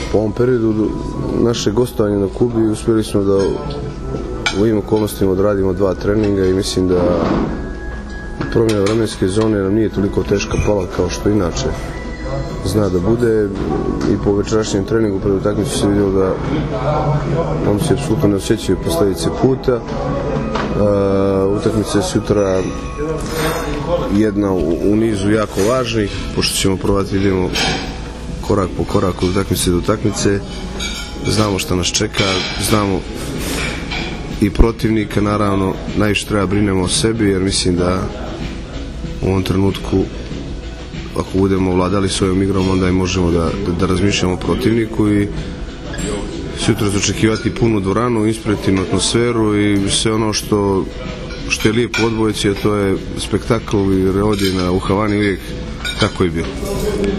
Po ovom periodu naše gostovanje na Kubi uspjeli smo da u ovim okolnostima odradimo 2 treninga i mislim da promjena vremenske zone nam nije toliko teška pala kao što inače zna da bude. I po večerašnjem treningu pred utakmicu se vidio da oni se apsolutno ne osjećaju posljedice puta. Utakmica je sutra jedna u nizu jako važnih, pošto ćemo probati idemo korak po koraku od utakmice do utakmice. Znamo šta nas čeka, znamo i protivnika, naravno najviše treba brinemo o sebi, jer mislim da u ovom trenutku ako budemo vladali svojom igrom, onda i možemo da razmišljamo o protivniku i sutra očekivati punu dvoranu, inspirativnu atmosferu i sve ono što je lijepo u odbojci, a to je spektakl, jer ovdje u Havani uvijek tako i bilo.